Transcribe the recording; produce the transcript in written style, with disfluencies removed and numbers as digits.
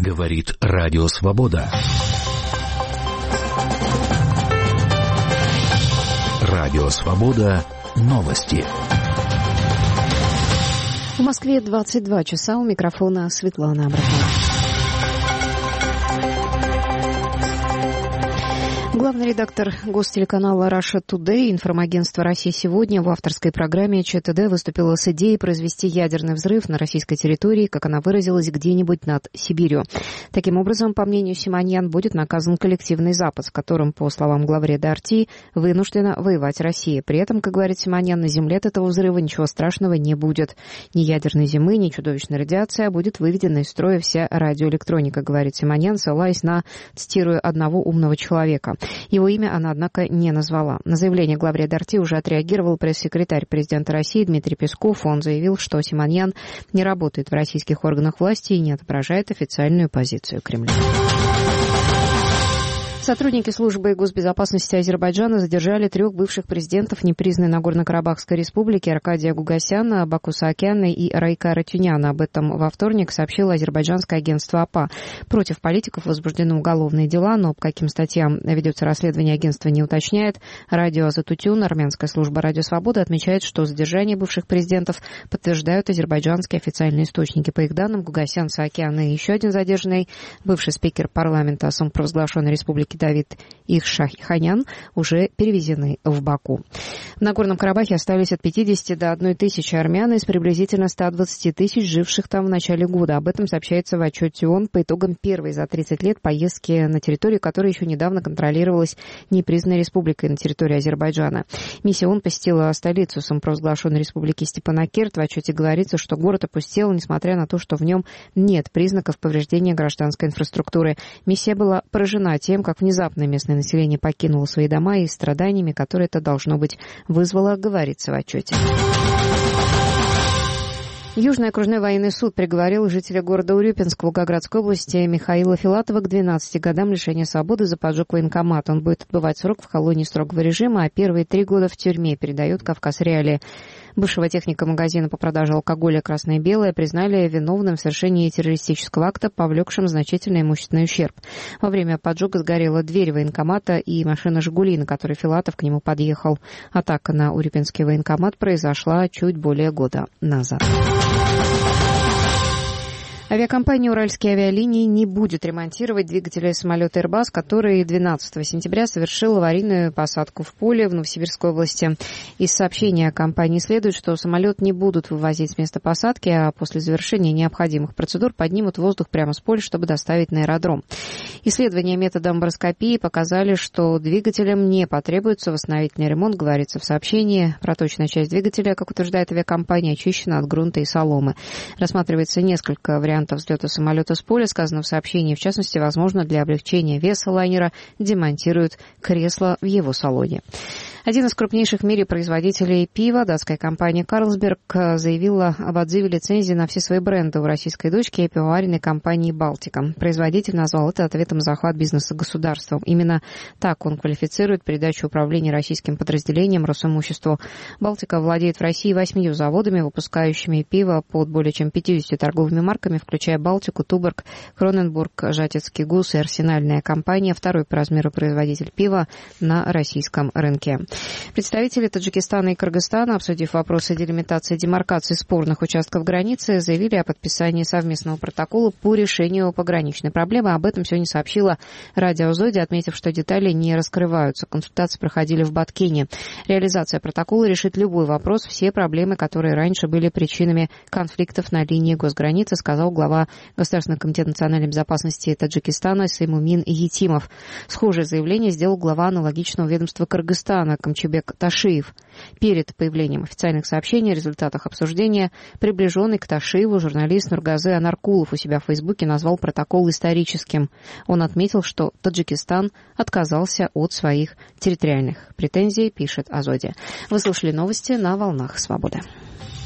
Говорит Радио Свобода. Радио Свобода. Новости. В Москве 22 часа. У микрофона Светлана Абрахамова. Главный редактор гостелеканала Russia Today, информагентства «Россия сегодня» в авторской программе ЧТД выступила с идеей произвести ядерный взрыв на российской территории, как она выразилась, где-нибудь над Сибирью. Таким образом, по мнению Симоньян, будет наказан коллективный Запад, с которым, по словам главреда РТ, вынуждена воевать Россия. При этом, как говорит Симоньян, на земле от этого взрыва ничего страшного не будет. Ни ядерной зимы, ни чудовищной радиации, а будет выведена из строя вся радиоэлектроника, говорит Симоньян, ссылаясь на, цитирую, одного умного человека. Его имя она, однако, не назвала. На заявление главреда РТ уже отреагировал пресс-секретарь президента России Дмитрий Песков. Он заявил, что Симоньян не работает в российских органах власти и не отображает официальную позицию Кремля. Сотрудники службы госбезопасности Азербайджана задержали 3 бывших президентов непризнанной Нагорно-Карабахской республики Аркадия Гугасяна, Баку Саакяна и Райка Ратюняна. Об этом во вторник сообщило азербайджанское агентство АПА. Против политиков возбуждены уголовные дела, но по каким статьям ведется расследование, агентство не уточняет. Радио Азатутюн, армянская служба Радио Свобода, отмечает, что задержание бывших президентов подтверждают азербайджанские официальные источники. По их данным, Гугасян, Саакян и еще один задержанный, бывший спикер парламента самопровозглашенной республики Давид Ихшаханян, уже перевезены в Баку. В Нагорном Карабахе остались от 50 до 1 тысячи армян из приблизительно 120 тысяч, живших там в начале года. Об этом сообщается в отчете ООН по итогам первой за 30 лет поездки на территорию, которая еще недавно контролировалась непризнанной республикой на территории Азербайджана. Миссия ООН посетила столицу самопровозглашенной республики Степанакерт. В отчете говорится, что город опустел, несмотря на то, что в нем нет признаков повреждения гражданской инфраструктуры. Миссия была поражена тем, как внезапно местное население покинуло свои дома и страданиями, которые это, должно быть, вызвало, говорится в отчете. Южный окружной военный суд приговорил жителя города Урюпинск Волгоградской области Михаила Филатова к 12 годам лишения свободы за поджог военкомата. Он будет отбывать срок в колонии строгого режима, а первые 3 года в тюрьме, передает «Кавказ Реалии». Бывшего техника магазина по продаже алкоголя «Красное и белое» признали виновным в совершении террористического акта, повлекшим значительный имущественный ущерб. Во время поджога сгорела дверь военкомата и машина «Жигули», на которой Филатов к нему подъехал. Атака на Урюпинский военкомат произошла чуть более года назад. Авиакомпания «Уральские авиалинии» не будет ремонтировать двигатели самолета Airbus, который 12 сентября совершил аварийную посадку в поле в Новосибирской области. Из сообщения компании следует, что самолет не будут вывозить с места посадки, а после завершения необходимых процедур поднимут в воздух прямо с поля, чтобы доставить на аэродром. Исследования методом бароскопии показали, что двигателям не потребуется восстановительный ремонт, говорится в сообщении. Проточная часть двигателя, как утверждает авиакомпания, очищена от грунта и соломы. Рассматривается несколько вариантов взлета самолета с поля, сказано в сообщении. В частности, возможно, для облегчения веса лайнера демонтируют кресло в его салоне. Один из крупнейших в мире производителей пива, датская компания «Карлсберг», заявила об отзыве лицензии на все свои бренды у российской дочки пивоваренной компании «Балтика». Производитель назвал это ответом на захват бизнеса государством. Именно так он квалифицирует передачу управления российским подразделением Росимуществу. «Балтика» владеет в России 8 заводами, выпускающими пиво под более чем 50 торговыми марками, включая «Балтику», «Туборг», «Кроненбург», «Жатецкий гус» и «Арсенальная компания», второй по размеру производитель пива на российском рынке. Представители Таджикистана и Кыргызстана, обсудив вопросы делимитации и демаркации спорных участков границы, заявили о подписании совместного протокола по решению пограничной проблемы. Об этом сегодня сообщила Радио Азоди, отметив, что детали не раскрываются. Консультации проходили в Баткене. Реализация протокола решит любой вопрос, все проблемы, которые раньше были причинами конфликтов на линии госграницы, сказал глава Государственного комитета национальной безопасности Таджикистана Саймумин Етимов. Схожее заявление сделал глава аналогичного ведомства Кыргызстана Камчебек Ташиев. Перед появлением официальных сообщений о результатах обсуждения приближенный к Ташиеву журналист Нургазы Анаркулов у себя в Фейсбуке назвал протокол историческим. Он отметил, что Таджикистан отказался от своих территориальных претензий, пишет Азоди. Вы слушали новости на «Волнах Свободы».